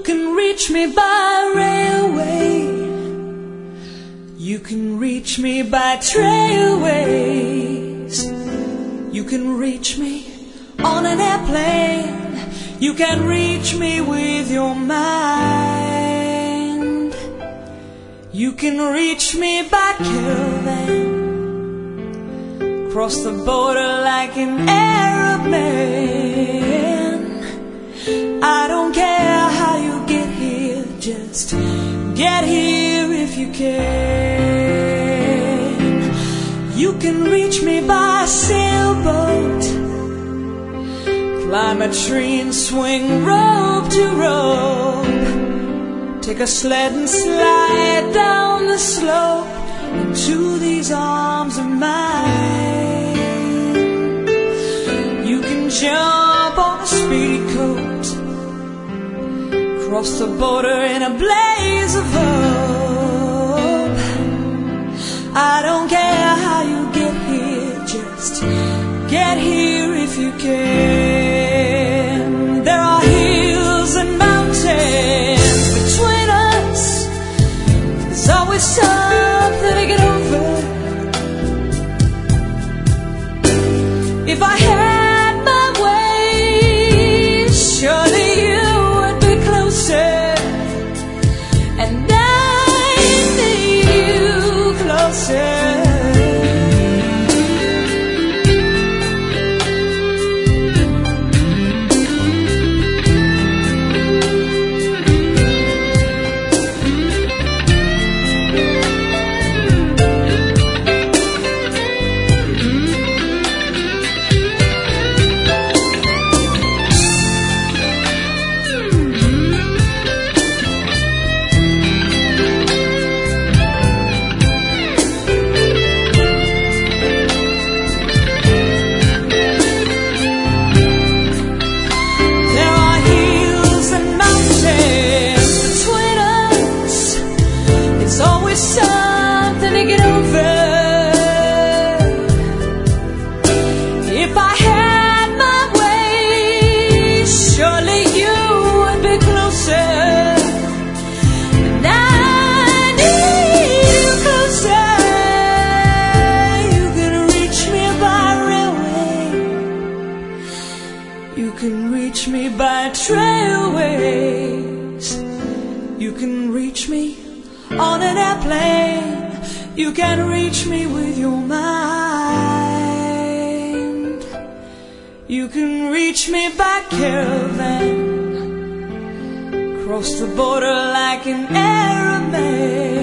You can reach me by railway, you can reach me by trailways, you can reach me on an airplane, you can reach me with your mind. You can reach me by caravan, cross the border like an Arab man. I don't care how you get here, just get here if you can. You can reach me by sailboat, climb a tree and swing rope to rope, take a sled and slide down the slope into these arms of mine. You can jump on a speedy coat, cross the border in a blaze of hope. I don't care how you get here, just get here if you can. There are hills and mountains between us, there's always something to get over. If I had my way, surely you would be closer, and I need you closer. Something to get over. If I had my way, surely you would be closer, and I need you closer. You can reach me by railway, you can reach me by trailways, you can reach me on an airplane, you can reach me with your mind. You can reach me by caravan, cross the border like an Arab man.